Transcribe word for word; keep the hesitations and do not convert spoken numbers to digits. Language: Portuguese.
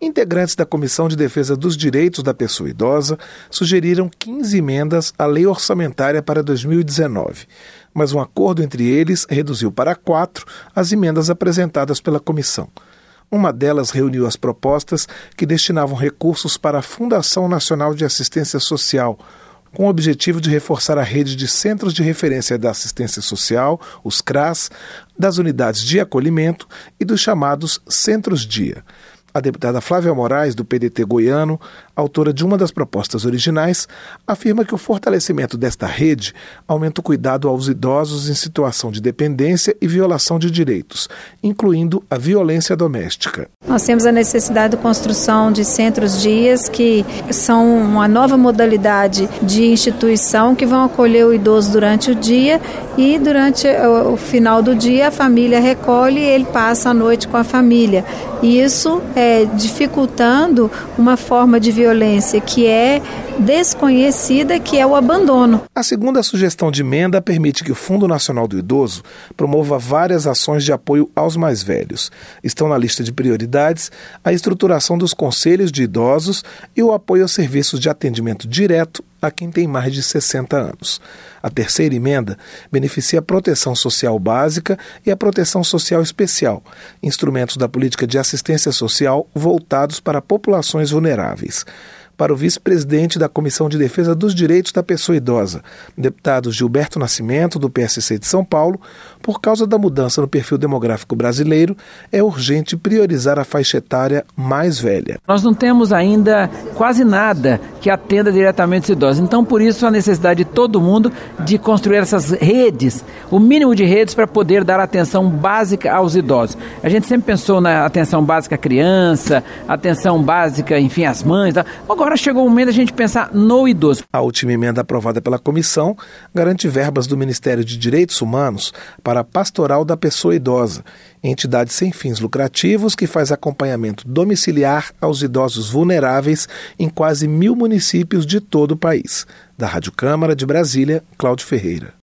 Integrantes da Comissão de Defesa dos Direitos da Pessoa Idosa sugeriram quinze emendas à lei orçamentária para dois mil e dezenove, mas um acordo entre eles reduziu para quatro as emendas apresentadas pela comissão. Uma delas reuniu as propostas que destinavam recursos para a Fundação Nacional de Assistência Social, com o objetivo de reforçar a rede de Centros de Referência da Assistência Social, os C R A S, das unidades de acolhimento e dos chamados Centros-Dia. A deputada Flávia Moraes, do P D T goiano, autora de uma das propostas originais, afirma que o fortalecimento desta rede aumenta o cuidado aos idosos em situação de dependência e violação de direitos, incluindo a violência doméstica. Nós temos a necessidade de construção de centros-dias, que são uma nova modalidade de instituição que vão acolher o idoso durante o dia e durante o final do dia a família recolhe e ele passa a noite com a família. E isso é dificultando uma forma de violência que é desconhecida, que é o abandono. A segunda sugestão de emenda permite que o Fundo Nacional do Idoso promova várias ações de apoio aos mais velhos. Estão na lista de prioridades a estruturação dos conselhos de idosos e o apoio aos serviços de atendimento direto a quem tem mais de sessenta anos. A terceira emenda beneficia a proteção social básica e a proteção social especial, instrumentos da política de assistência social voltados para populações vulneráveis. Para o vice-presidente da Comissão de Defesa dos Direitos da Pessoa Idosa, deputado Gilberto Nascimento, do P S C de São Paulo, por causa da mudança no perfil demográfico brasileiro, é urgente priorizar a faixa etária mais velha. Nós não temos ainda quase nada que atenda diretamente os idosos. Então, por isso, a necessidade de todo mundo de construir essas redes, o mínimo de redes para poder dar atenção básica aos idosos. A gente sempre pensou na atenção básica à criança, atenção básica, enfim, às mães. Tá? Agora chegou o momento da gente pensar no idoso. A última emenda aprovada pela comissão garante verbas do Ministério de Direitos Humanos para a Pastoral da Pessoa Idosa, entidade sem fins lucrativos que faz acompanhamento domiciliar aos idosos vulneráveis em quase mil municípios de todo o país. Da Rádio Câmara de Brasília, Cláudio Ferreira.